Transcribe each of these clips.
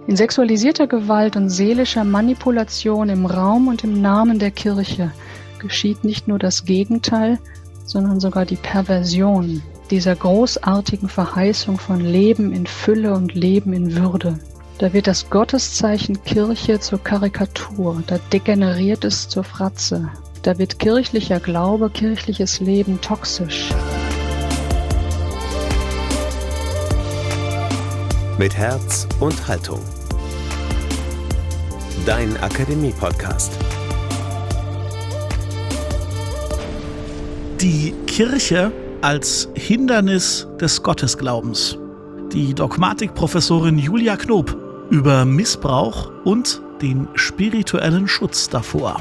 In sexualisierter Gewalt und seelischer Manipulation im Raum und im Namen der Kirche geschieht nicht nur das Gegenteil, sondern sogar die Perversion dieser großartigen Verheißung von Leben in Fülle und Leben in Würde. Da wird das Gotteszeichen Kirche zur Karikatur, da degeneriert es zur Fratze, da wird kirchlicher Glaube, kirchliches Leben toxisch. Mit Herz und Haltung. Dein Akademie-Podcast. Die Kirche als Hindernis des Gottesglaubens. Die Dogmatikprofessorin Julia Knoop über Missbrauch und den spirituellen Schutz davor.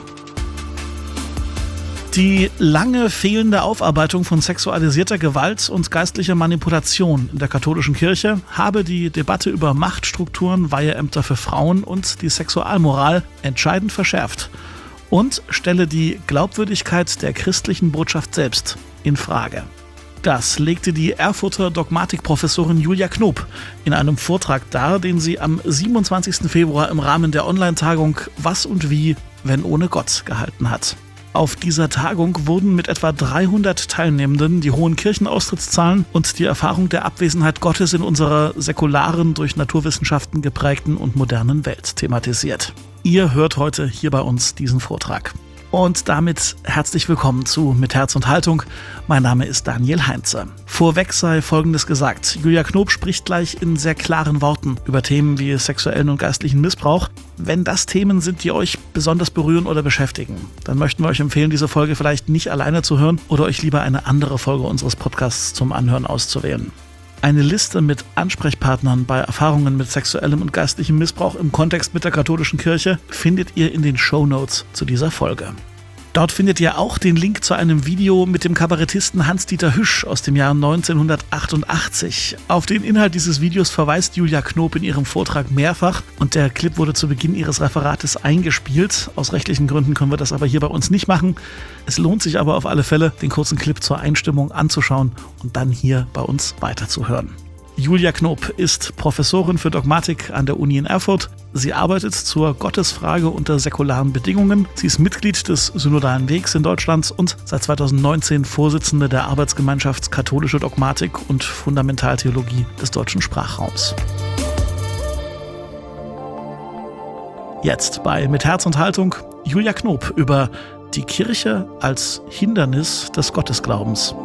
Die lange fehlende Aufarbeitung von sexualisierter Gewalt und geistlicher Manipulation in der katholischen Kirche habe die Debatte über Machtstrukturen, Weiheämter für Frauen und die Sexualmoral entscheidend verschärft und stelle die Glaubwürdigkeit der christlichen Botschaft selbst in Frage. Das legte die Erfurter Dogmatikprofessorin Julia Knoop in einem Vortrag dar, den sie am 27. Februar im Rahmen der Online-Tagung Was und Wie, wenn ohne Gott gehalten hat. Auf dieser Tagung wurden mit etwa 300 Teilnehmenden die hohen Kirchenaustrittszahlen und die Erfahrung der Abwesenheit Gottes in unserer säkularen, durch Naturwissenschaften geprägten und modernen Welt thematisiert. Ihr hört heute hier bei uns diesen Vortrag. Und damit herzlich willkommen zu Mit Herz und Haltung. Mein Name ist Daniel Heinze. Vorweg sei Folgendes gesagt. Julia Knoop spricht gleich in sehr klaren Worten über Themen wie sexuellen und geistlichen Missbrauch. Wenn das Themen sind, die euch besonders berühren oder beschäftigen, dann möchten wir euch empfehlen, diese Folge vielleicht nicht alleine zu hören oder euch lieber eine andere Folge unseres Podcasts zum Anhören auszuwählen. Eine Liste mit Ansprechpartnern bei Erfahrungen mit sexuellem und geistlichem Missbrauch im Kontext mit der katholischen Kirche findet ihr in den Shownotes zu dieser Folge. Dort findet ihr auch den Link zu einem Video mit dem Kabarettisten Hans-Dieter Hüsch aus dem Jahr 1988. Auf den Inhalt dieses Videos verweist Julia Knoop in ihrem Vortrag mehrfach und der Clip wurde zu Beginn ihres Referates eingespielt. Aus rechtlichen Gründen können wir das aber hier bei uns nicht machen. Es lohnt sich aber auf alle Fälle, den kurzen Clip zur Einstimmung anzuschauen und dann hier bei uns weiterzuhören. Julia Knoop ist Professorin für Dogmatik an der Uni in Erfurt. Sie arbeitet zur Gottesfrage unter säkularen Bedingungen. Sie ist Mitglied des Synodalen Wegs in Deutschland und seit 2019 Vorsitzende der Arbeitsgemeinschaft Katholische Dogmatik und Fundamentaltheologie des deutschen Sprachraums. Jetzt bei Mit Herz und Haltung Julia Knoop über die Kirche als Hindernis des Gottesglaubens.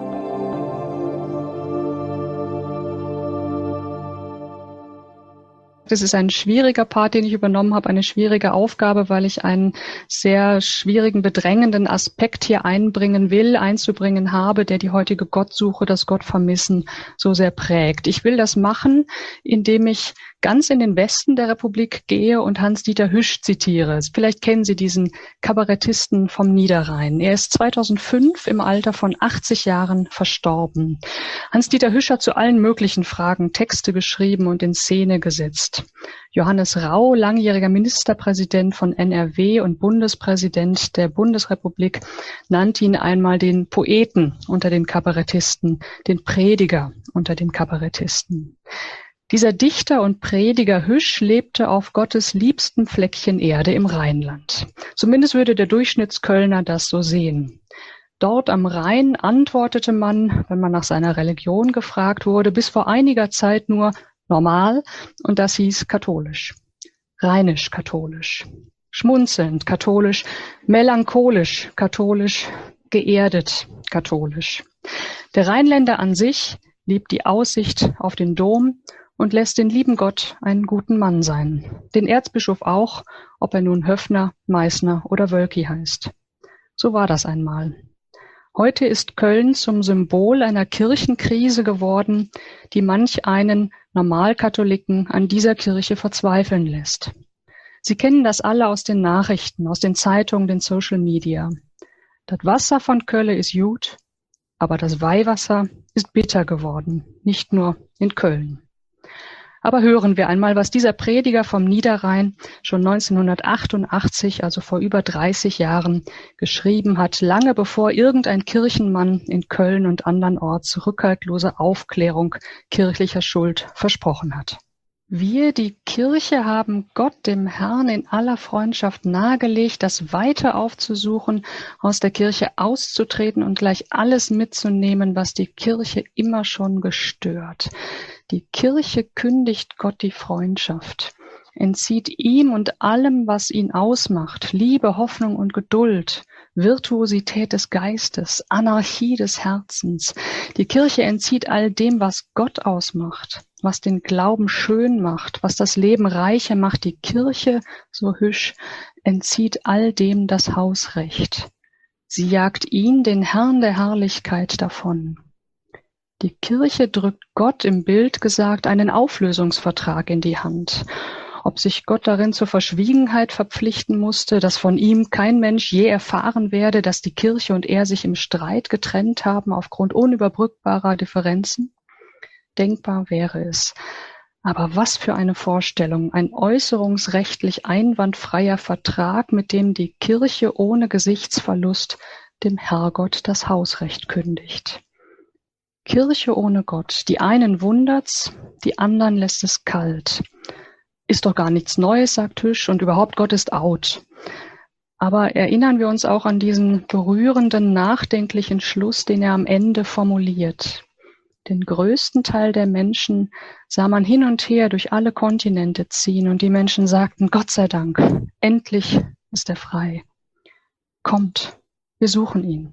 Das ist ein schwieriger Part, den ich übernommen habe, eine schwierige Aufgabe, weil ich einen sehr schwierigen, bedrängenden Aspekt hier einzubringen habe, der die heutige Gottsuche, das Gottvermissen so sehr prägt. Ich will das machen, indem ich ganz in den Westen der Republik gehe und Hans-Dieter Hüsch zitiere. Vielleicht kennen Sie diesen Kabarettisten vom Niederrhein. Er ist 2005 im Alter von 80 Jahren verstorben. Hans-Dieter Hüsch hat zu allen möglichen Fragen Texte geschrieben und in Szene gesetzt. Johannes Rau, langjähriger Ministerpräsident von NRW und Bundespräsident der Bundesrepublik, nannte ihn einmal den Poeten unter den Kabarettisten, den Prediger unter den Kabarettisten. Dieser Dichter und Prediger Hüsch lebte auf Gottes liebstem Fleckchen Erde im Rheinland. Zumindest würde der Durchschnittskölner das so sehen. Dort am Rhein antwortete man, wenn man nach seiner Religion gefragt wurde, bis vor einiger Zeit nur normal, und das hieß katholisch, rheinisch katholisch, schmunzelnd katholisch, melancholisch katholisch, geerdet katholisch. Der Rheinländer an sich liebt die Aussicht auf den Dom und lässt den lieben Gott einen guten Mann sein. Den Erzbischof auch, ob er nun Höffner, Meißner oder Wölki heißt. So war das einmal. Heute ist Köln zum Symbol einer Kirchenkrise geworden, die manch einen Normalkatholiken an dieser Kirche verzweifeln lässt. Sie kennen das alle aus den Nachrichten, aus den Zeitungen, den Social Media. Das Wasser von Köln ist gut, aber das Weihwasser ist bitter geworden, nicht nur in Köln. Aber hören wir einmal, was dieser Prediger vom Niederrhein schon 1988, also vor über 30 Jahren, geschrieben hat, lange bevor irgendein Kirchenmann in Köln und andernorts rückhaltlose Aufklärung kirchlicher Schuld versprochen hat. Wir, die Kirche, haben Gott, dem Herrn, in aller Freundschaft nahegelegt, das Weite aufzusuchen, aus der Kirche auszutreten und gleich alles mitzunehmen, was die Kirche immer schon gestört. Die Kirche kündigt Gott die Freundschaft, entzieht ihm und allem, was ihn ausmacht, Liebe, Hoffnung und Geduld, Virtuosität des Geistes, Anarchie des Herzens. Die Kirche entzieht all dem, was Gott ausmacht, was den Glauben schön macht, was das Leben reicher macht. Die Kirche, so Hüsch, entzieht all dem das Hausrecht. Sie jagt ihn, den Herrn der Herrlichkeit, davon. Die Kirche drückt Gott, im Bild gesagt, einen Auflösungsvertrag in die Hand. Ob sich Gott darin zur Verschwiegenheit verpflichten musste, dass von ihm kein Mensch je erfahren werde, dass die Kirche und er sich im Streit getrennt haben aufgrund unüberbrückbarer Differenzen? Denkbar wäre es. Aber was für eine Vorstellung, ein äußerungsrechtlich einwandfreier Vertrag, mit dem die Kirche ohne Gesichtsverlust dem Herrgott das Hausrecht kündigt. Kirche ohne Gott, die einen wundert's, die anderen lässt es kalt. Ist doch gar nichts Neues, sagt Hüsch, und überhaupt Gott ist out. Aber erinnern wir uns auch an diesen berührenden, nachdenklichen Schluss, den er am Ende formuliert. Den größten Teil der Menschen sah man hin und her durch alle Kontinente ziehen und die Menschen sagten, Gott sei Dank, endlich ist er frei. Kommt, wir suchen ihn.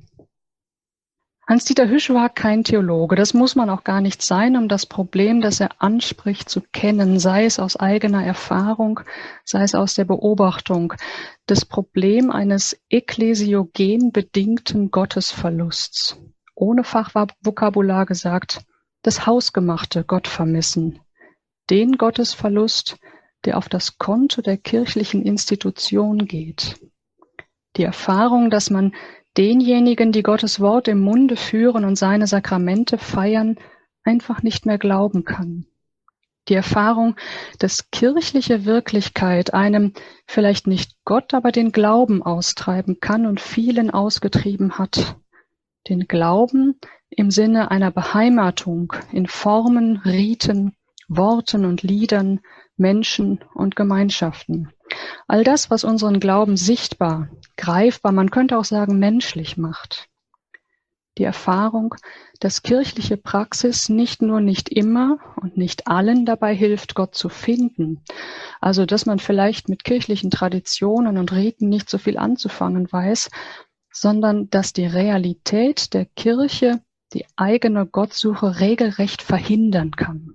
Hans-Dieter Hüsch war kein Theologe. Das muss man auch gar nicht sein, um das Problem, das er anspricht, zu kennen, sei es aus eigener Erfahrung, sei es aus der Beobachtung. Das Problem eines ekklasiogen bedingten Gottesverlusts. Ohne Fachvokabular gesagt, das hausgemachte Gottvermissen. Den Gottesverlust, der auf das Konto der kirchlichen Institution geht. Die Erfahrung, dass man denjenigen, die Gottes Wort im Munde führen und seine Sakramente feiern, einfach nicht mehr glauben kann. Die Erfahrung, dass kirchliche Wirklichkeit einem vielleicht nicht Gott, aber den Glauben austreiben kann und vielen ausgetrieben hat. Den Glauben im Sinne einer Beheimatung in Formen, Riten, Worten und Liedern, Menschen und Gemeinschaften. All das, was unseren Glauben sichtbar, greifbar, man könnte auch sagen menschlich macht. Die Erfahrung, dass kirchliche Praxis nicht nur nicht immer und nicht allen dabei hilft, Gott zu finden. Also, dass man vielleicht mit kirchlichen Traditionen und Riten nicht so viel anzufangen weiß, sondern dass die Realität der Kirche die eigene Gottsuche regelrecht verhindern kann.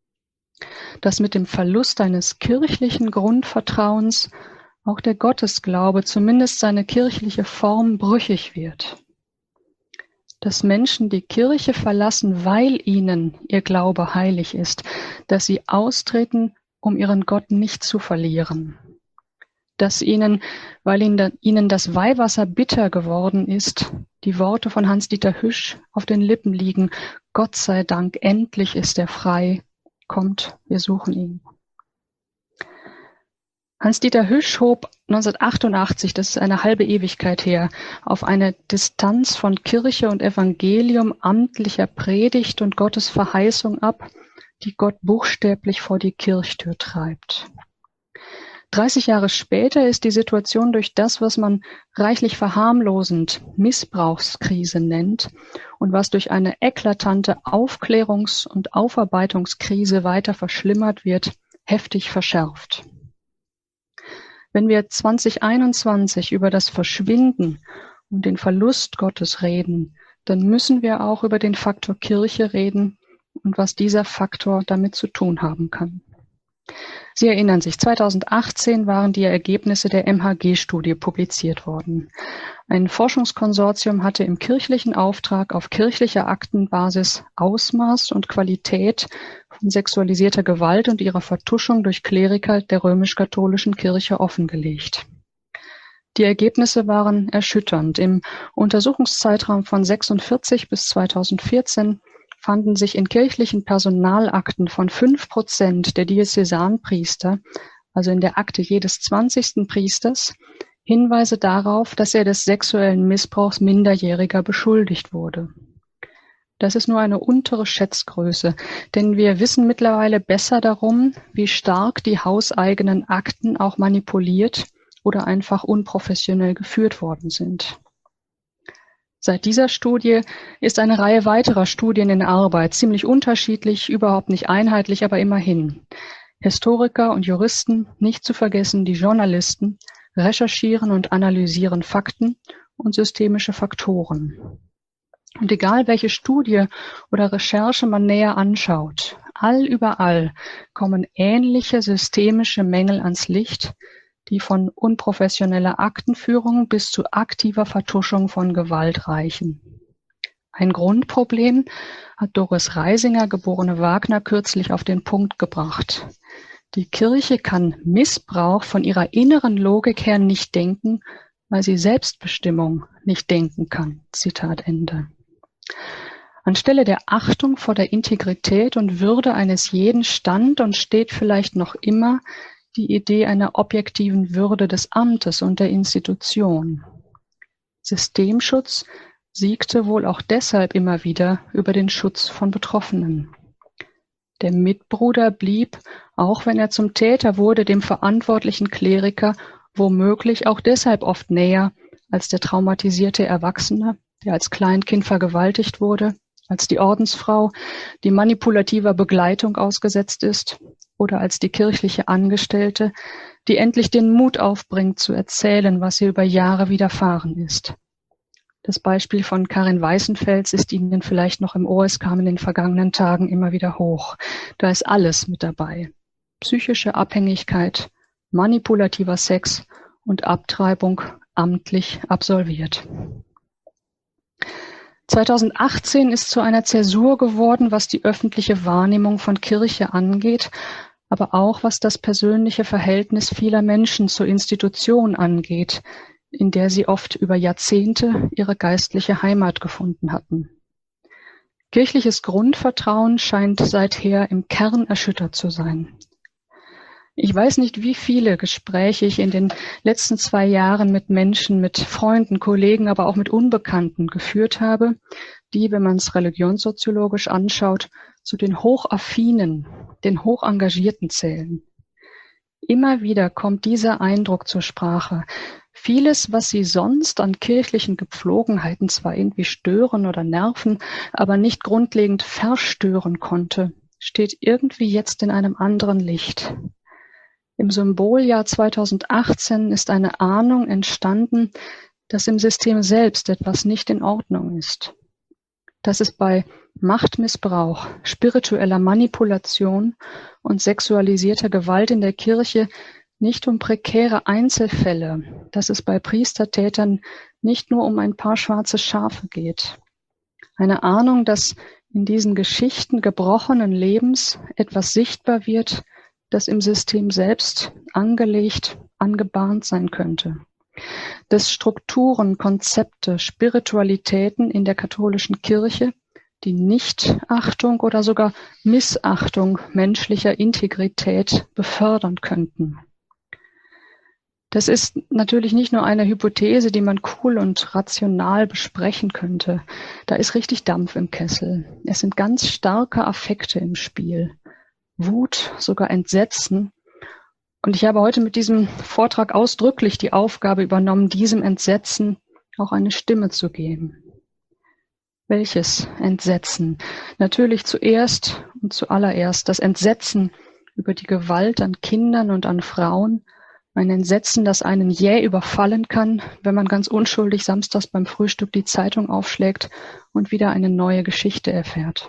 Dass mit dem Verlust eines kirchlichen Grundvertrauens auch der Gottesglaube, zumindest seine kirchliche Form, brüchig wird. Dass Menschen die Kirche verlassen, weil ihnen ihr Glaube heilig ist, dass sie austreten, um ihren Gott nicht zu verlieren. Dass ihnen, weil ihnen das Weihwasser bitter geworden ist, die Worte von Hans-Dieter Hüsch auf den Lippen liegen, Gott sei Dank, endlich ist er frei, kommt, wir suchen ihn. Hans-Dieter Hüsch hob 1988, das ist eine halbe Ewigkeit her, auf eine Distanz von Kirche und Evangelium, amtlicher Predigt und Gottes Verheißung ab, die Gott buchstäblich vor die Kirchtür treibt. 30 Jahre später ist die Situation durch das, was man reichlich verharmlosend Missbrauchskrise nennt und was durch eine eklatante Aufklärungs- und Aufarbeitungskrise weiter verschlimmert wird, heftig verschärft. Wenn wir 2021 über das Verschwinden und den Verlust Gottes reden, dann müssen wir auch über den Faktor Kirche reden und was dieser Faktor damit zu tun haben kann. Sie erinnern sich, 2018 waren die Ergebnisse der MHG-Studie publiziert worden. Ein Forschungskonsortium hatte im kirchlichen Auftrag auf kirchlicher Aktenbasis Ausmaß und Qualität von sexualisierter Gewalt und ihrer Vertuschung durch Kleriker der römisch-katholischen Kirche offengelegt. Die Ergebnisse waren erschütternd. Im Untersuchungszeitraum von 1946 bis 2014 fanden sich in kirchlichen Personalakten von 5% der Diözesanpriester, also in der Akte jedes 20. Priesters, Hinweise darauf, dass er des sexuellen Missbrauchs Minderjähriger beschuldigt wurde. Das ist nur eine untere Schätzgröße, denn wir wissen mittlerweile besser darum, wie stark die hauseigenen Akten auch manipuliert oder einfach unprofessionell geführt worden sind. Seit dieser Studie ist eine Reihe weiterer Studien in Arbeit, ziemlich unterschiedlich, überhaupt nicht einheitlich, aber immerhin. Historiker und Juristen, nicht zu vergessen die Journalisten, recherchieren und analysieren Fakten und systemische Faktoren. Und egal welche Studie oder Recherche man näher anschaut, überall kommen ähnliche systemische Mängel ans Licht, die von unprofessioneller Aktenführung bis zu aktiver Vertuschung von Gewalt reichen. Ein Grundproblem hat Doris Reisinger, geborene Wagner, kürzlich auf den Punkt gebracht. Die Kirche kann Missbrauch von ihrer inneren Logik her nicht denken, weil sie Selbstbestimmung nicht denken kann. Zitat Ende. Anstelle der Achtung vor der Integrität und Würde eines jeden stand und steht vielleicht noch immer die Idee einer objektiven Würde des Amtes und der Institution. Systemschutz siegte wohl auch deshalb immer wieder über den Schutz von Betroffenen. Der Mitbruder blieb, auch wenn er zum Täter wurde, dem verantwortlichen Kleriker womöglich auch deshalb oft näher als der traumatisierte Erwachsene, der als Kleinkind vergewaltigt wurde, als die Ordensfrau, die manipulativer Begleitung ausgesetzt ist, oder als die kirchliche Angestellte, die endlich den Mut aufbringt, zu erzählen, was ihr über Jahre widerfahren ist. Das Beispiel von Karin Weißenfels ist Ihnen vielleicht noch im Ohr, es kam in den vergangenen Tagen immer wieder hoch. Da ist alles mit dabei. Psychische Abhängigkeit, manipulativer Sex und Abtreibung amtlich absolviert. 2018 ist zu einer Zäsur geworden, was die öffentliche Wahrnehmung von Kirche angeht, aber auch was das persönliche Verhältnis vieler Menschen zur Institution angeht, in der sie oft über Jahrzehnte ihre geistliche Heimat gefunden hatten. Kirchliches Grundvertrauen scheint seither im Kern erschüttert zu sein. Ich weiß nicht, wie viele Gespräche ich in den letzten 2 Jahren mit Menschen, mit Freunden, Kollegen, aber auch mit Unbekannten geführt habe, die, wenn man es religionssoziologisch anschaut, zu den Hochaffinen, den Hochengagierten zählen. Immer wieder kommt dieser Eindruck zur Sprache. Vieles, was sie sonst an kirchlichen Gepflogenheiten zwar irgendwie stören oder nerven, aber nicht grundlegend verstören konnte, steht irgendwie jetzt in einem anderen Licht. Im Symboljahr 2018 ist eine Ahnung entstanden, dass im System selbst etwas nicht in Ordnung ist. Dass es bei Machtmissbrauch, spiritueller Manipulation und sexualisierter Gewalt in der Kirche nicht um prekäre Einzelfälle, dass es bei Priestertätern nicht nur um ein paar schwarze Schafe geht. Eine Ahnung, dass in diesen Geschichten gebrochenen Lebens etwas sichtbar wird, das im System selbst angelegt, angebahnt sein könnte. Dass Strukturen, Konzepte, Spiritualitäten in der katholischen Kirche die Nichtachtung oder sogar Missachtung menschlicher Integrität befördern könnten. Das ist natürlich nicht nur eine Hypothese, die man cool und rational besprechen könnte. Da ist richtig Dampf im Kessel. Es sind ganz starke Affekte im Spiel. Wut, sogar Entsetzen. Und ich habe heute mit diesem Vortrag ausdrücklich die Aufgabe übernommen, diesem Entsetzen auch eine Stimme zu geben. Welches Entsetzen? Natürlich zuerst und zuallererst das Entsetzen über die Gewalt an Kindern und an Frauen. Ein Entsetzen, das einen jäh überfallen kann, wenn man ganz unschuldig samstags beim Frühstück die Zeitung aufschlägt und wieder eine neue Geschichte erfährt.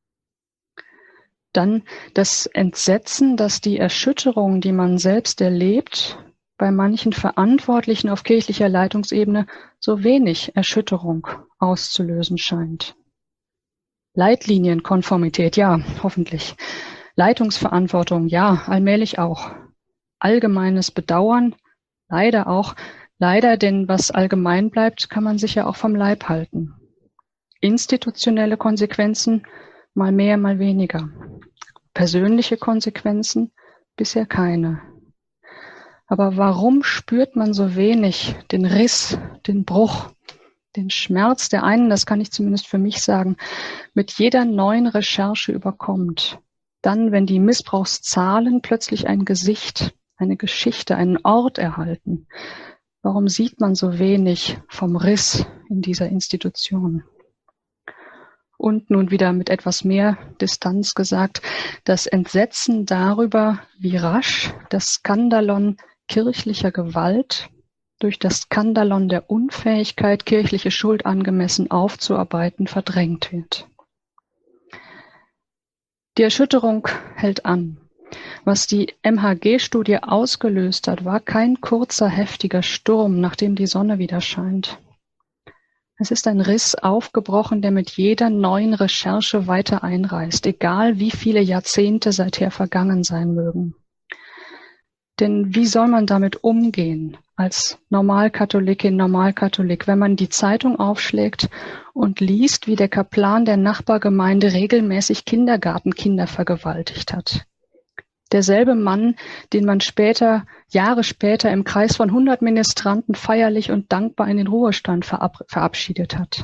Dann das Entsetzen, dass die Erschütterung, die man selbst erlebt, bei manchen Verantwortlichen auf kirchlicher Leitungsebene so wenig Erschütterung auszulösen scheint. Leitlinienkonformität, ja, hoffentlich. Leitungsverantwortung, ja, allmählich auch. Allgemeines Bedauern, leider auch. Leider, denn was allgemein bleibt, kann man sich ja auch vom Leib halten. Institutionelle Konsequenzen, mal mehr, mal weniger. Persönliche Konsequenzen, bisher keine. Aber warum spürt man so wenig den Riss, den Bruch, den Schmerz der einen, das kann ich zumindest für mich sagen, mit jeder neuen Recherche überkommt. Dann, wenn die Missbrauchszahlen plötzlich ein Gesicht, eine Geschichte, einen Ort erhalten. Warum sieht man so wenig vom Riss in dieser Institution? Und nun wieder mit etwas mehr Distanz gesagt, das Entsetzen darüber, wie rasch das Skandalon kirchlicher Gewalt durch das Skandalon der Unfähigkeit, kirchliche Schuld angemessen aufzuarbeiten, verdrängt wird. Die Erschütterung hält an. Was die MHG-Studie ausgelöst hat, war kein kurzer, heftiger Sturm, nachdem die Sonne wieder scheint. Es ist ein Riss aufgebrochen, der mit jeder neuen Recherche weiter einreißt, egal wie viele Jahrzehnte seither vergangen sein mögen. Denn wie soll man damit umgehen als Normalkatholikin, Normalkatholik, wenn man die Zeitung aufschlägt und liest, wie der Kaplan der Nachbargemeinde regelmäßig Kindergartenkinder vergewaltigt hat? Derselbe Mann, den man Jahre später im Kreis von 100 Ministranten feierlich und dankbar in den Ruhestand verabschiedet hat.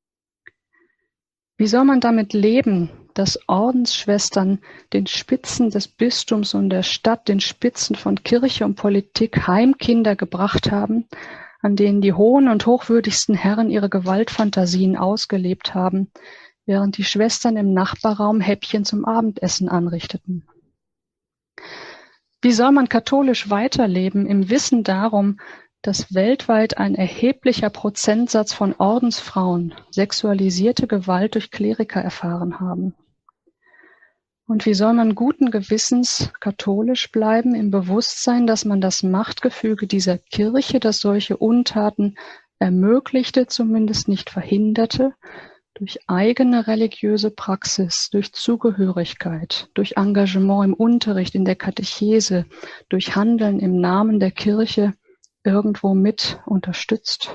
Wie soll man damit leben, dass Ordensschwestern den Spitzen des Bistums und der Stadt, den Spitzen von Kirche und Politik Heimkinder gebracht haben, an denen die hohen und hochwürdigsten Herren ihre Gewaltfantasien ausgelebt haben, während die Schwestern im Nachbarraum Häppchen zum Abendessen anrichteten? Wie soll man katholisch weiterleben im Wissen darum, dass weltweit ein erheblicher Prozentsatz von Ordensfrauen sexualisierte Gewalt durch Kleriker erfahren haben? Und wie soll man guten Gewissens katholisch bleiben im Bewusstsein, dass man das Machtgefüge dieser Kirche, das solche Untaten ermöglichte, zumindest nicht verhinderte, durch eigene religiöse Praxis, durch Zugehörigkeit, durch Engagement im Unterricht, in der Katechese, durch Handeln im Namen der Kirche irgendwo mit unterstützt?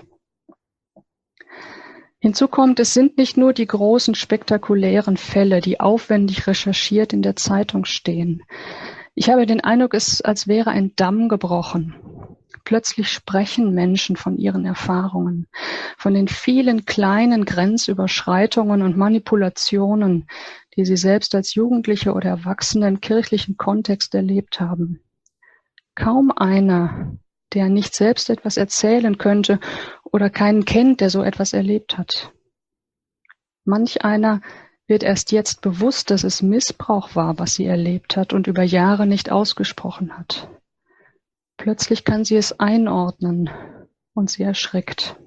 Hinzu kommt, es sind nicht nur die großen spektakulären Fälle, die aufwendig recherchiert in der Zeitung stehen. Ich habe den Eindruck, es ist, als wäre ein Damm gebrochen. Plötzlich sprechen Menschen von ihren Erfahrungen, von den vielen kleinen Grenzüberschreitungen und Manipulationen, die sie selbst als Jugendliche oder Erwachsene im kirchlichen Kontext erlebt haben. Kaum einer, der nicht selbst etwas erzählen könnte oder keinen kennt, der so etwas erlebt hat. Manch einer wird erst jetzt bewusst, dass es Missbrauch war, was sie erlebt hat und über Jahre nicht ausgesprochen hat. Plötzlich kann sie es einordnen und sie erschrickt.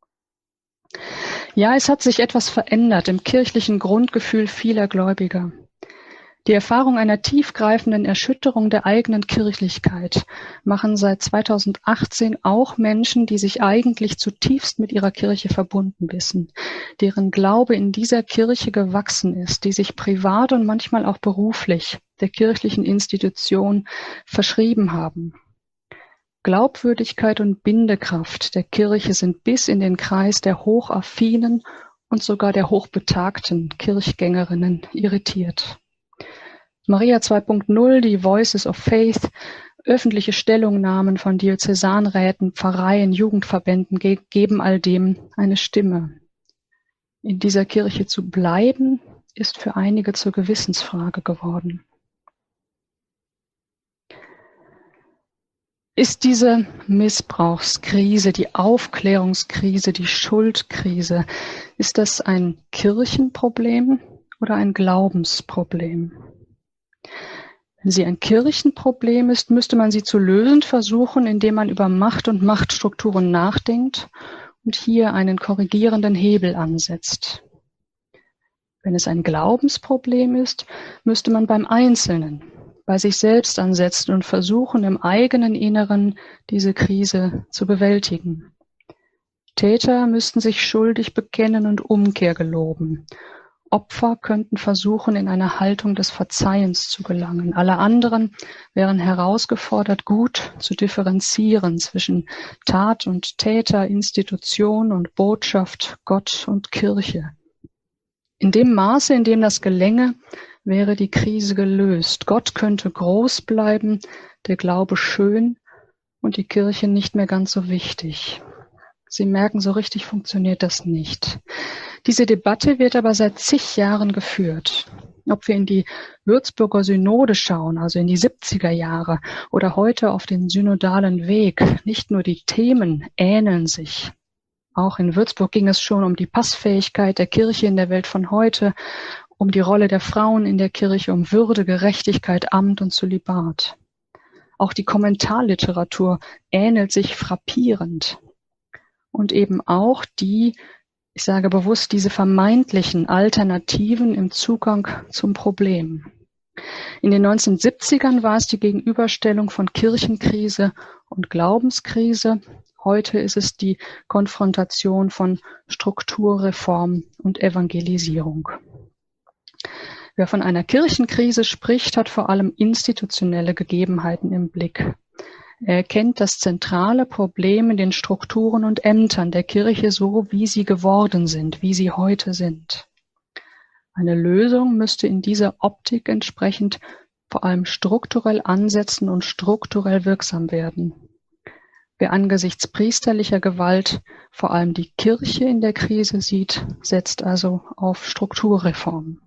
Ja, es hat sich etwas verändert im kirchlichen Grundgefühl vieler Gläubiger. Die Erfahrung einer tiefgreifenden Erschütterung der eigenen Kirchlichkeit machen seit 2018 auch Menschen, die sich eigentlich zutiefst mit ihrer Kirche verbunden wissen, deren Glaube in dieser Kirche gewachsen ist, die sich privat und manchmal auch beruflich der kirchlichen Institution verschrieben haben. Glaubwürdigkeit und Bindekraft der Kirche sind bis in den Kreis der hochaffinen und sogar der hochbetagten Kirchgängerinnen irritiert. Maria 2.0, die Voices of Faith, öffentliche Stellungnahmen von Diözesanräten, Pfarreien, Jugendverbänden geben all dem eine Stimme. In dieser Kirche zu bleiben, ist für einige zur Gewissensfrage geworden. Ist diese Missbrauchskrise, die Aufklärungskrise, die Schuldkrise, ist das ein Kirchenproblem oder ein Glaubensproblem? Wenn sie ein Kirchenproblem ist, müsste man sie zu lösen versuchen, indem man über Macht und Machtstrukturen nachdenkt und hier einen korrigierenden Hebel ansetzt. Wenn es ein Glaubensproblem ist, müsste man beim Einzelnen, bei sich selbst ansetzen und versuchen, im eigenen Inneren diese Krise zu bewältigen. Täter müssten sich schuldig bekennen und Umkehr geloben. Opfer könnten versuchen, in eine Haltung des Verzeihens zu gelangen. Alle anderen wären herausgefordert, gut zu differenzieren zwischen Tat und Täter, Institution und Botschaft, Gott und Kirche. In dem Maße, in dem das gelänge, wäre die Krise gelöst. Gott könnte groß bleiben, der Glaube schön und die Kirche nicht mehr ganz so wichtig. Sie merken, so richtig funktioniert das nicht. Diese Debatte wird aber seit zig Jahren geführt. Ob wir in die Würzburger Synode schauen, also in die 70er Jahre, oder heute auf den synodalen Weg, nicht nur die Themen ähneln sich. Auch in Würzburg ging es schon um die Passfähigkeit der Kirche in der Welt von heute, um die Rolle der Frauen in der Kirche, um Würde, Gerechtigkeit, Amt und Zölibat. Auch die Kommentarliteratur ähnelt sich frappierend. Und eben auch die, ich sage bewusst, diese vermeintlichen Alternativen im Zugang zum Problem. In den 1970ern war es die Gegenüberstellung von Kirchenkrise und Glaubenskrise. Heute ist es die Konfrontation von Strukturreform und Evangelisierung. Wer von einer Kirchenkrise spricht, hat vor allem institutionelle Gegebenheiten im Blick. Er erkennt das zentrale Problem in den Strukturen und Ämtern der Kirche so, wie sie geworden sind, wie sie heute sind. Eine Lösung müsste in dieser Optik entsprechend vor allem strukturell ansetzen und strukturell wirksam werden. Wer angesichts priesterlicher Gewalt vor allem die Kirche in der Krise sieht, setzt also auf Strukturreformen.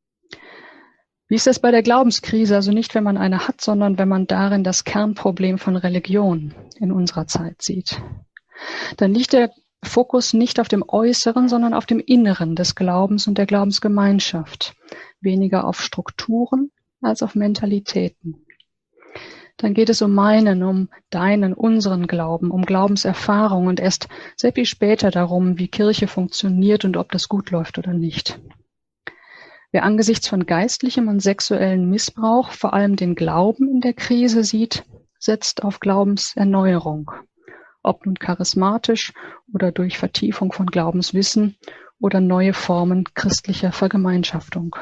Wie ist das bei der Glaubenskrise? Also nicht, wenn man eine hat, sondern wenn man darin das Kernproblem von Religion in unserer Zeit sieht. Dann liegt der Fokus nicht auf dem Äußeren, sondern auf dem Inneren des Glaubens und der Glaubensgemeinschaft. Weniger auf Strukturen als auf Mentalitäten. Dann geht es um meinen, um deinen, unseren Glauben, um Glaubenserfahrung und erst sehr viel später darum, wie Kirche funktioniert und ob das gut läuft oder nicht. Wer angesichts von geistlichem und sexuellem Missbrauch vor allem den Glauben in der Krise sieht, setzt auf Glaubenserneuerung. Ob nun charismatisch oder durch Vertiefung von Glaubenswissen oder neue Formen christlicher Vergemeinschaftung.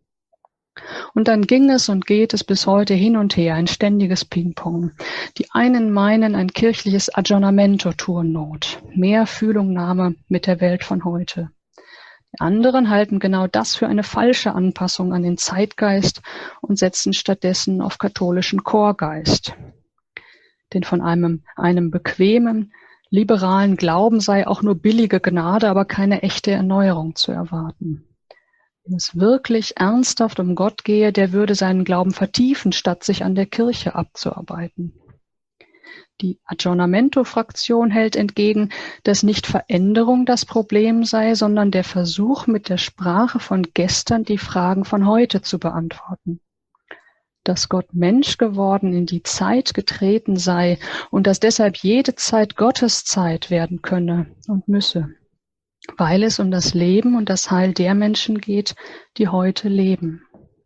Und dann ging es und geht es bis heute hin und her, ein ständiges Ping-Pong. Die einen meinen, ein kirchliches Aggiornamento tue Not, mehr Fühlungnahme mit der Welt von heute. Die anderen halten genau das für eine falsche Anpassung an den Zeitgeist und setzen stattdessen auf katholischen Chorgeist. Denn von einem bequemen, liberalen Glauben sei auch nur billige Gnade, aber keine echte Erneuerung zu erwarten. Wenn es wirklich ernsthaft um Gott gehe, der würde seinen Glauben vertiefen, statt sich an der Kirche abzuarbeiten. Die Aggiornamento-Fraktion hält entgegen, dass nicht Veränderung das Problem sei, sondern der Versuch, mit der Sprache von gestern die Fragen von heute zu beantworten. Dass Gott Mensch geworden in die Zeit getreten sei und dass deshalb jede Zeit Gottes Zeit werden könne und müsse, weil es um das Leben und das Heil der Menschen geht, die heute leben.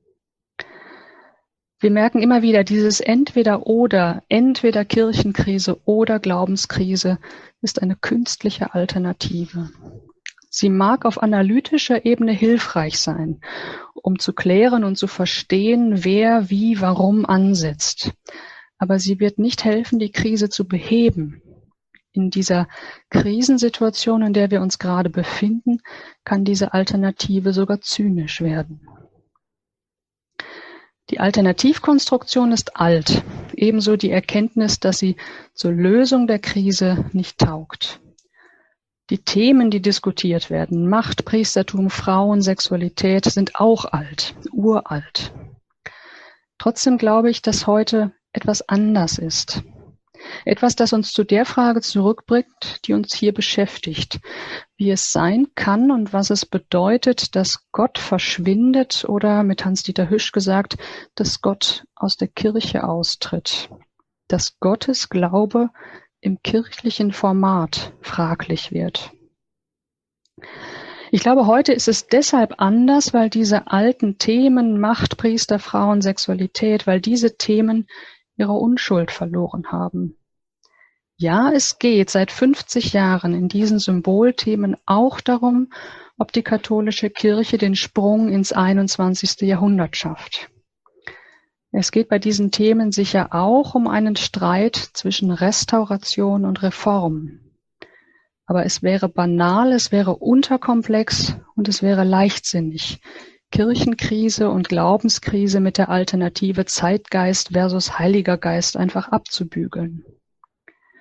Wir merken immer wieder, dieses Entweder-Oder, entweder Kirchenkrise oder Glaubenskrise ist eine künstliche Alternative. Sie mag auf analytischer Ebene hilfreich sein, um zu klären und zu verstehen, wer, wie, warum ansetzt. Aber sie wird nicht helfen, die Krise zu beheben. In dieser Krisensituation, in der wir uns gerade befinden, kann diese Alternative sogar zynisch werden. Die Alternativkonstruktion ist alt, ebenso die Erkenntnis, dass sie zur Lösung der Krise nicht taugt. Die Themen, die diskutiert werden, Macht, Priestertum, Frauen, Sexualität, sind auch alt, uralt. Trotzdem glaube ich, dass heute etwas anders ist. Etwas, das uns zu der Frage zurückbringt, die uns hier beschäftigt, wie es sein kann und was es bedeutet, dass Gott verschwindet oder, mit Hans-Dieter Hüsch gesagt, dass Gott aus der Kirche austritt, dass Gottes Glaube im kirchlichen Format fraglich wird. Ich glaube, heute ist es deshalb anders, weil diese alten Themen Macht, Priester, Frauen, Sexualität, weil diese Themen ihre Unschuld verloren haben. Ja, es geht seit 50 Jahren in diesen Symbolthemen auch darum, ob die katholische Kirche den Sprung ins 21. Jahrhundert schafft. Es geht bei diesen Themen sicher auch um einen Streit zwischen Restauration und Reform. Aber es wäre banal, es wäre unterkomplex und es wäre leichtsinnig, Kirchenkrise und Glaubenskrise mit der Alternative Zeitgeist versus Heiliger Geist einfach abzubügeln.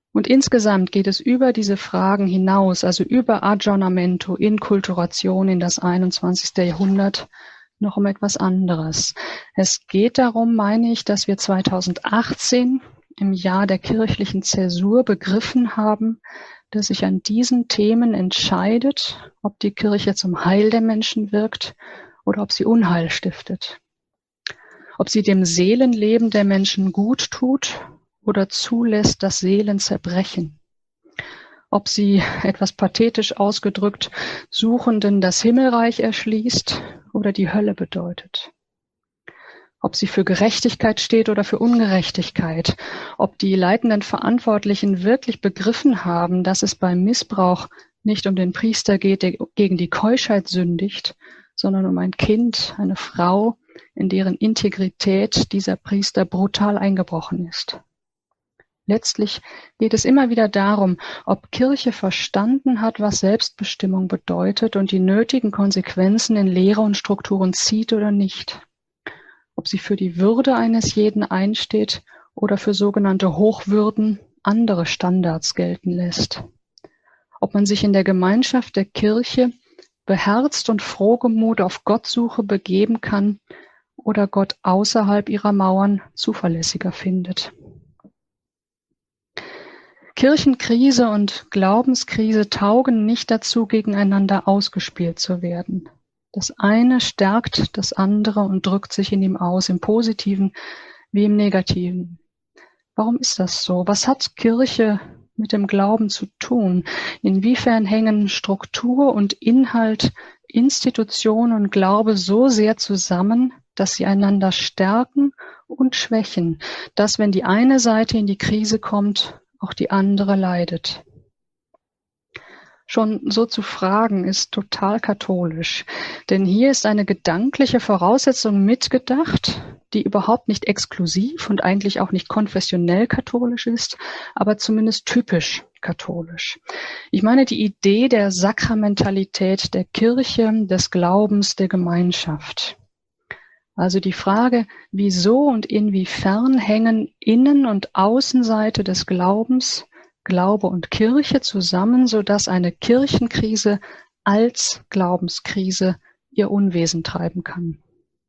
Und insgesamt geht es über diese Fragen hinaus, also über Aggiornamento, Inkulturation in das 21. Jahrhundert, noch um etwas anderes. Es geht darum, meine ich, dass wir 2018 im Jahr der kirchlichen Zäsur begriffen haben, dass sich an diesen Themen entscheidet, ob die Kirche zum Heil der Menschen wirkt oder ob sie Unheil stiftet. Ob sie dem Seelenleben der Menschen gut tut oder zulässt, dass Seelen zerbrechen. Ob sie, etwas pathetisch ausgedrückt, Suchenden das Himmelreich erschließt oder die Hölle bedeutet. Ob sie für Gerechtigkeit steht oder für Ungerechtigkeit. Ob die leitenden Verantwortlichen wirklich begriffen haben, dass es beim Missbrauch nicht um den Priester geht, der gegen die Keuschheit sündigt, sondern um ein Kind, eine Frau, in deren Integrität dieser Priester brutal eingebrochen ist. Letztlich geht es immer wieder darum, ob Kirche verstanden hat, was Selbstbestimmung bedeutet und die nötigen Konsequenzen in Lehre und Strukturen zieht oder nicht. Ob sie für die Würde eines jeden einsteht oder für sogenannte Hochwürden andere Standards gelten lässt. Ob man sich in der Gemeinschaft der Kirche beherzt und frohgemut auf Gottsuche begeben kann oder Gott außerhalb ihrer Mauern zuverlässiger findet. Kirchenkrise und Glaubenskrise taugen nicht dazu, gegeneinander ausgespielt zu werden. Das eine stärkt das andere und drückt sich in ihm aus, im Positiven wie im Negativen. Warum ist das so? Was hat Kirche mit dem Glauben zu tun? Inwiefern hängen Struktur und Inhalt, Institution und Glaube so sehr zusammen, dass sie einander stärken und schwächen, dass, wenn die eine Seite in die Krise kommt, auch die andere leidet? Schon so zu fragen ist total katholisch, denn hier ist eine gedankliche Voraussetzung mitgedacht, die überhaupt nicht exklusiv und eigentlich auch nicht konfessionell katholisch ist, aber zumindest typisch katholisch. Ich meine die Idee der Sakramentalität der Kirche, des Glaubens, der Gemeinschaft. Also die Frage, wieso und inwiefern hängen Innen- und Außenseite des Glaubens, Glaube und Kirche zusammen, sodass eine Kirchenkrise als Glaubenskrise ihr Unwesen treiben kann.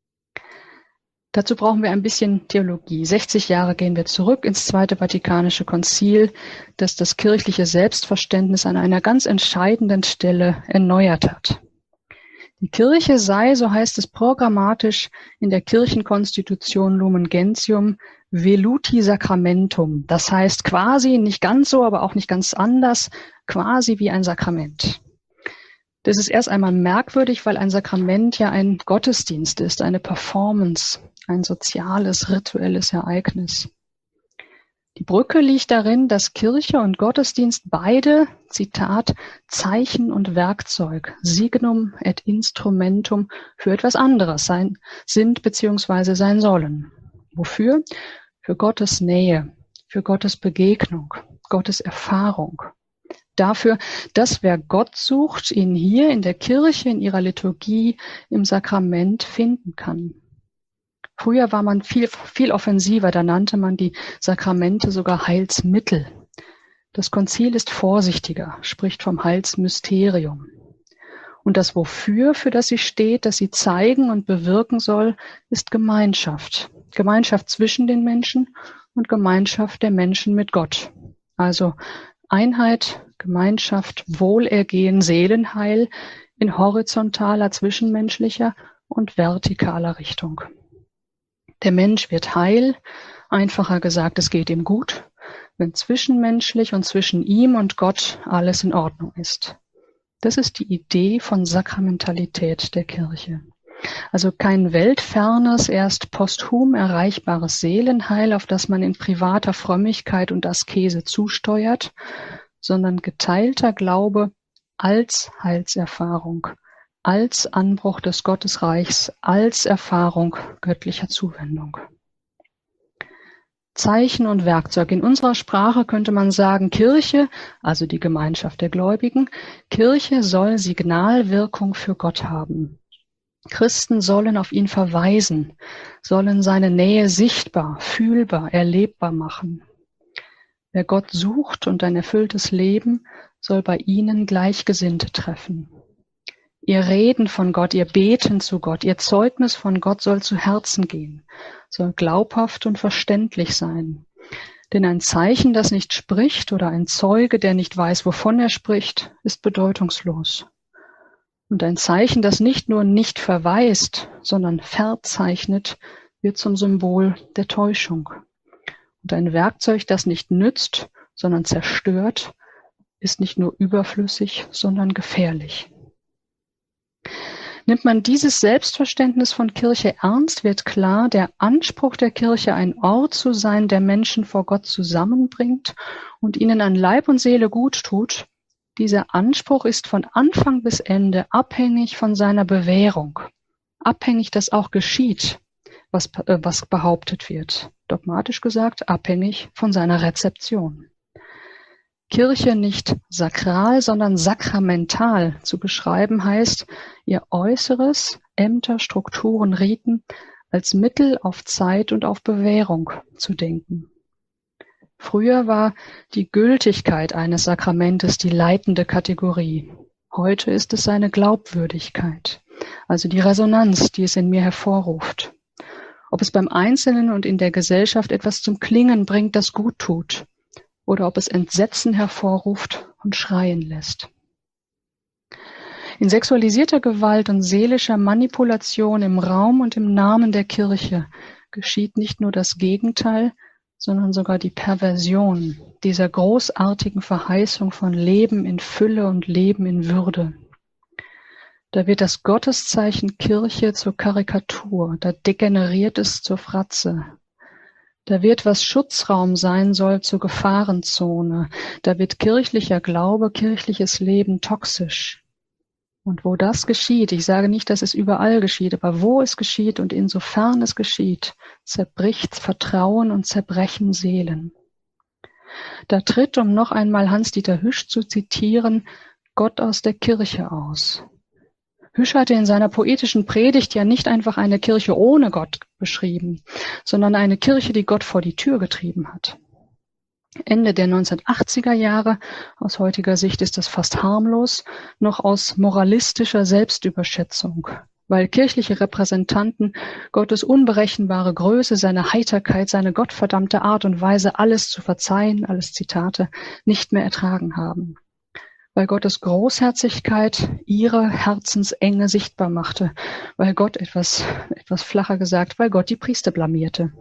Dazu brauchen wir ein bisschen Theologie. 60 Jahre gehen wir zurück ins Zweite Vatikanische Konzil, das das kirchliche Selbstverständnis an einer ganz entscheidenden Stelle erneuert hat. Die Kirche sei, so heißt es programmatisch in der Kirchenkonstitution Lumen Gentium, veluti sacramentum. Das heißt quasi, nicht ganz so, aber auch nicht ganz anders, quasi wie ein Sakrament. Das ist erst einmal merkwürdig, weil ein Sakrament ja ein Gottesdienst ist, eine Performance, ein soziales, rituelles Ereignis. Die Brücke liegt darin, dass Kirche und Gottesdienst beide, Zitat, Zeichen und Werkzeug, Signum et Instrumentum, für etwas anderes sind bzw. sein sollen. Wofür? Für Gottes Nähe, für Gottes Begegnung, Gottes Erfahrung. Dafür, dass wer Gott sucht, ihn hier in der Kirche, in ihrer Liturgie, im Sakrament finden kann. Früher war man viel offensiver, da nannte man die Sakramente sogar Heilsmittel. Das Konzil ist vorsichtiger, spricht vom Heilsmysterium. Und das Wofür, für das sie steht, das sie zeigen und bewirken soll, ist Gemeinschaft. Gemeinschaft zwischen den Menschen und Gemeinschaft der Menschen mit Gott. Also Einheit, Gemeinschaft, Wohlergehen, Seelenheil in horizontaler, zwischenmenschlicher und vertikaler Richtung. Der Mensch wird heil, einfacher gesagt, es geht ihm gut, wenn zwischenmenschlich und zwischen ihm und Gott alles in Ordnung ist. Das ist die Idee von Sakramentalität der Kirche. Also kein weltfernes, erst posthum erreichbares Seelenheil, auf das man in privater Frömmigkeit und Askese zusteuert, sondern geteilter Glaube als Heilserfahrung, als Anbruch des Gottesreichs, als Erfahrung göttlicher Zuwendung. Zeichen und Werkzeug. In unserer Sprache könnte man sagen, Kirche, also die Gemeinschaft der Gläubigen, Kirche soll Signalwirkung für Gott haben. Christen sollen auf ihn verweisen, sollen seine Nähe sichtbar, fühlbar, erlebbar machen. Wer Gott sucht und ein erfülltes Leben, soll bei ihnen Gleichgesinnte treffen. Ihr Reden von Gott, ihr Beten zu Gott, ihr Zeugnis von Gott soll zu Herzen gehen, soll glaubhaft und verständlich sein. Denn ein Zeichen, das nicht spricht, oder ein Zeuge, der nicht weiß, wovon er spricht, ist bedeutungslos. Und ein Zeichen, das nicht nur nicht verweist, sondern verzeichnet, wird zum Symbol der Täuschung. Und ein Werkzeug, das nicht nützt, sondern zerstört, ist nicht nur überflüssig, sondern gefährlich. Nimmt man dieses Selbstverständnis von Kirche ernst, wird klar, der Anspruch der Kirche, ein Ort zu sein, der Menschen vor Gott zusammenbringt und ihnen an Leib und Seele gut tut, dieser Anspruch ist von Anfang bis Ende abhängig von seiner Bewährung, abhängig, dass auch geschieht, was behauptet wird. Dogmatisch gesagt, abhängig von seiner Rezeption. Kirche nicht sakral, sondern sakramental zu beschreiben heißt, ihr Äußeres, Ämter, Strukturen, Riten als Mittel auf Zeit und auf Bewährung zu denken. Früher war die Gültigkeit eines Sakramentes die leitende Kategorie. Heute ist es seine Glaubwürdigkeit, also die Resonanz, die es in mir hervorruft. Ob es beim Einzelnen und in der Gesellschaft etwas zum Klingen bringt, das gut tut, oder ob es Entsetzen hervorruft und schreien lässt. In sexualisierter Gewalt und seelischer Manipulation im Raum und im Namen der Kirche geschieht nicht nur das Gegenteil, sondern sogar die Perversion dieser großartigen Verheißung von Leben in Fülle und Leben in Würde. Da wird das Gotteszeichen Kirche zur Karikatur, da degeneriert es zur Fratze. Da wird, was Schutzraum sein soll, zur Gefahrenzone. Da wird kirchlicher Glaube, kirchliches Leben toxisch. Und wo das geschieht, ich sage nicht, dass es überall geschieht, aber wo es geschieht und insofern es geschieht, zerbricht Vertrauen und zerbrechen Seelen. Da tritt, um noch einmal Hans-Dieter Hüsch zu zitieren, Gott aus der Kirche aus. Hüsch hatte in seiner poetischen Predigt ja nicht einfach eine Kirche ohne Gott beschrieben, sondern eine Kirche, die Gott vor die Tür getrieben hat. Ende der 1980er Jahre, aus heutiger Sicht ist das fast harmlos, noch aus moralistischer Selbstüberschätzung, weil kirchliche Repräsentanten Gottes unberechenbare Größe, seine Heiterkeit, seine gottverdammte Art und Weise, alles zu verzeihen, alles Zitate, nicht mehr ertragen haben. Weil Gottes Großherzigkeit ihre Herzensenge sichtbar machte, weil Gott etwas flacher gesagt, weil Gott die Priester blamierte.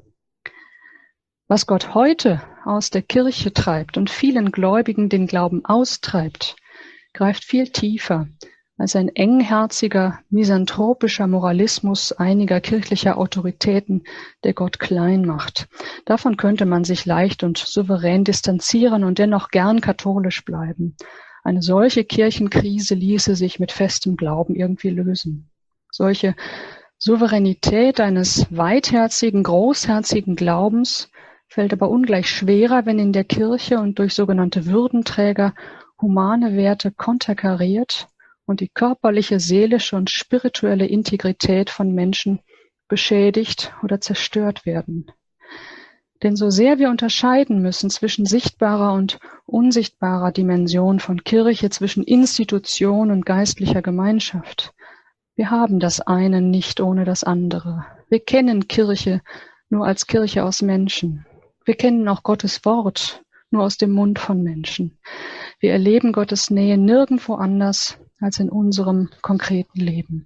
Was Gott heute aus der Kirche treibt und vielen Gläubigen den Glauben austreibt, greift viel tiefer als ein engherziger, misanthropischer Moralismus einiger kirchlicher Autoritäten, der Gott klein macht. Davon könnte man sich leicht und souverän distanzieren und dennoch gern katholisch bleiben. Eine solche Kirchenkrise ließe sich mit festem Glauben irgendwie lösen. Solche Souveränität eines weitherzigen, großherzigen Glaubens fällt aber ungleich schwerer, wenn in der Kirche und durch sogenannte Würdenträger humane Werte konterkariert und die körperliche, seelische und spirituelle Integrität von Menschen beschädigt oder zerstört werden. Denn so sehr wir unterscheiden müssen zwischen sichtbarer und unsichtbarer Dimension von Kirche, zwischen Institution und geistlicher Gemeinschaft, wir haben das eine nicht ohne das andere. Wir kennen Kirche nur als Kirche aus Menschen. Wir kennen auch Gottes Wort nur aus dem Mund von Menschen. Wir erleben Gottes Nähe nirgendwo anders als in unserem konkreten Leben.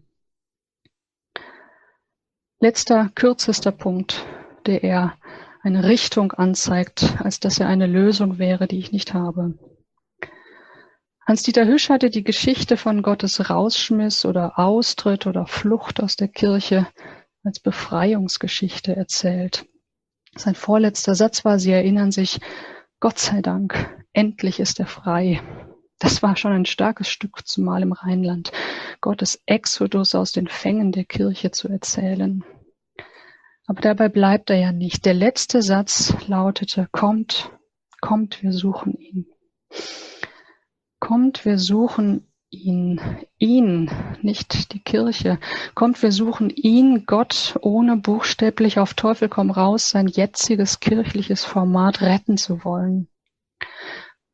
Letzter, kürzester Punkt, der eher eine Richtung anzeigt, als dass er eine Lösung wäre, die ich nicht habe. Hans-Dieter Hüsch hatte die Geschichte von Gottes Rausschmiss oder Austritt oder Flucht aus der Kirche als Befreiungsgeschichte erzählt. Sein vorletzter Satz war, Sie erinnern sich, Gott sei Dank, endlich ist er frei. Das war schon ein starkes Stück, zumal im Rheinland, Gottes Exodus aus den Fängen der Kirche zu erzählen. Aber dabei bleibt er ja nicht. Der letzte Satz lautete, kommt, wir suchen ihn. Kommt, wir suchen ihn, nicht die Kirche. Kommt, wir suchen ihn, Gott, ohne buchstäblich auf Teufel komm raus sein jetziges kirchliches Format retten zu wollen.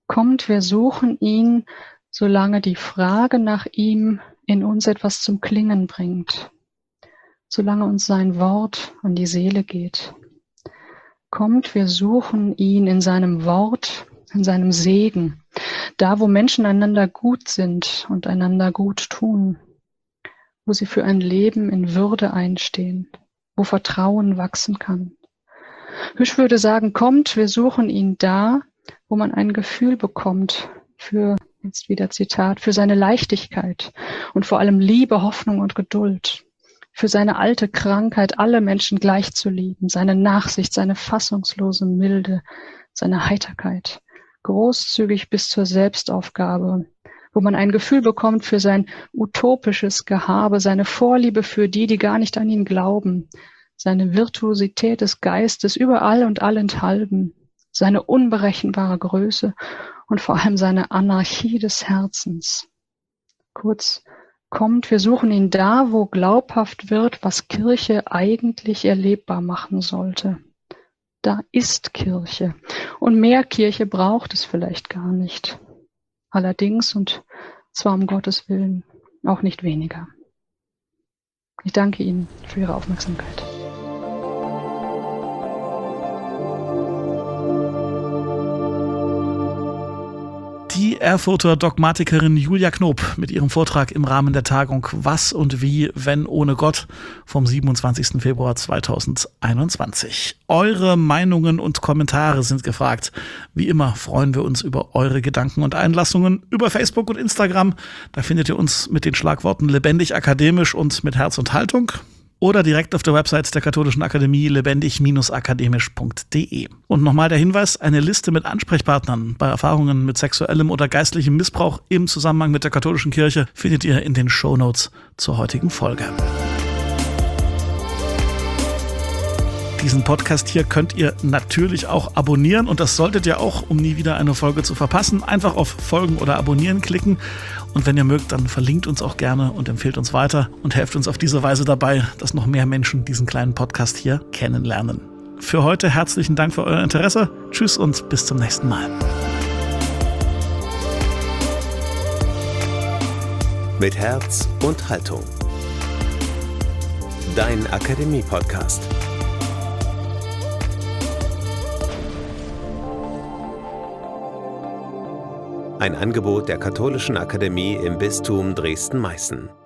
Kommt, wir suchen ihn, solange die Frage nach ihm in uns etwas zum Klingen bringt, solange uns sein Wort an die Seele geht. Kommt, wir suchen ihn in seinem Wort, in seinem Segen, da wo Menschen einander gut sind und einander gut tun, wo sie für ein Leben in Würde einstehen, wo Vertrauen wachsen kann. Hüsch würde sagen, kommt, wir suchen ihn da, wo man ein Gefühl bekommt für, jetzt wieder Zitat, für seine Leichtigkeit und vor allem Liebe, Hoffnung und Geduld, für seine alte Krankheit, alle Menschen gleich zu lieben, seine Nachsicht, seine fassungslose Milde, seine Heiterkeit, großzügig bis zur Selbstaufgabe, wo man ein Gefühl bekommt für sein utopisches Gehabe, seine Vorliebe für die gar nicht an ihn glauben, seine Virtuosität des Geistes überall und allenthalben, seine unberechenbare Größe und vor allem seine Anarchie des Herzens. Kurz, kommt, wir suchen ihn da, wo glaubhaft wird, was Kirche eigentlich erlebbar machen sollte. Da ist Kirche. Und mehr Kirche braucht es vielleicht gar nicht. Allerdings, und zwar um Gottes Willen, auch nicht weniger. Ich danke Ihnen für Ihre Aufmerksamkeit. Die Erfurter Dogmatikerin Julia Knoop mit ihrem Vortrag im Rahmen der Tagung Was und wie, wenn ohne Gott vom 27. Februar 2021. Eure Meinungen und Kommentare sind gefragt. Wie immer freuen wir uns über eure Gedanken und Einlassungen über Facebook und Instagram. Da findet ihr uns mit den Schlagworten lebendig akademisch und mit Herz und Haltung. Oder direkt auf der Website der Katholischen Akademie lebendig-akademisch.de. Und nochmal der Hinweis, eine Liste mit Ansprechpartnern bei Erfahrungen mit sexuellem oder geistlichem Missbrauch im Zusammenhang mit der katholischen Kirche findet ihr in den Shownotes zur heutigen Folge. Diesen Podcast hier könnt ihr natürlich auch abonnieren und das solltet ihr auch, um nie wieder eine Folge zu verpassen. Einfach auf Folgen oder Abonnieren klicken und wenn ihr mögt, dann verlinkt uns auch gerne und empfehlt uns weiter und helft uns auf diese Weise dabei, dass noch mehr Menschen diesen kleinen Podcast hier kennenlernen. Für heute herzlichen Dank für euer Interesse. Tschüss und bis zum nächsten Mal. Mit Herz und Haltung. Dein Akademie-Podcast. Ein Angebot der Katholischen Akademie im Bistum Dresden-Meißen.